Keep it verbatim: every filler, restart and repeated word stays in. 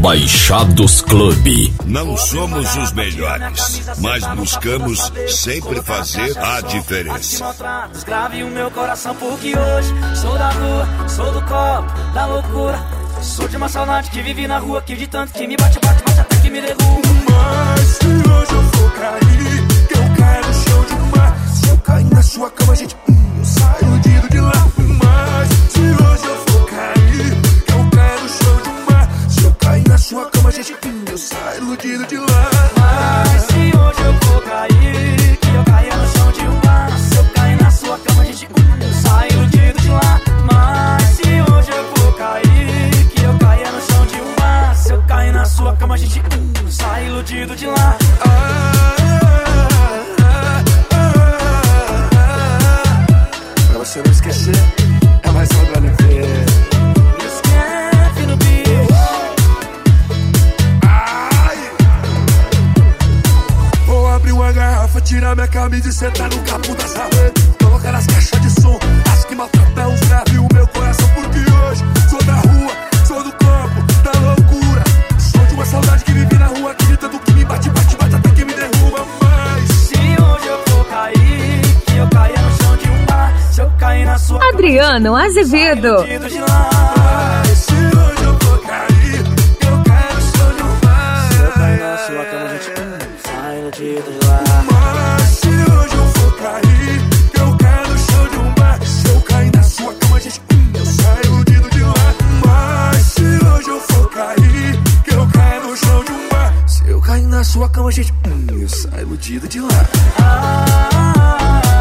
Baixados Clube. Não somos os melhores, mas buscamos sempre fazer a diferença. Escrave o meu coração porque hoje sou da rua, sou do copo, da loucura. Sou de uma saudade que vive na rua, que de tanto que me bate, bate, bate até que me derruba. Mas se hoje eu for cair, que eu caio no chão de mar. Se eu cair na sua cama, gente, hum, eu saio iludido de lá. Mas se hoje eu for cair, que eu caio no chão de mar. Se eu cair na sua cama, gente, hum, eu saio iludido de lá. Mas se hoje eu for cair, que eu caia no chão de um bar. Se eu cair na sua cama, gente, hum, eu saio iludido de lá. Mas se hoje eu for cair, que eu caia no chão de um bar. Se eu cair na sua cama, gente, hum, eu saio iludido de lá. Ah, ah, ah, ah. Pra você não esquecer, é mais só pra não ver. Esquece no beat. Vou abrir uma garrafa, tirar minha camisa e sentar no capô da sala. Colocar nas caixas de som, as que maltratam os graves o meu coração. Porque hoje sou da rua, sou do campo, da loucura. Sou de uma saudade que vive na rua, acredita do que me bate, bate, bate até que me derruba. Mas se hoje eu for cair, que eu caia no chão de um bar. Se eu cair na sua Adriano Azevedo. cama, de lá. Mas se hoje eu for cair, que eu caio no chão de um bar. Se eu cair na sua cama, gente, hum, sai iludido de lá. Mas se hoje eu for cair, que eu caio no chão de um bar. Se eu cair na sua cama, gente, hum, eu saio iludido de lá. Mas se hoje eu for cair, que eu caio no chão de um bar. Se eu cair na sua cama, gente, hum, eu saio iludido de lá. Ah,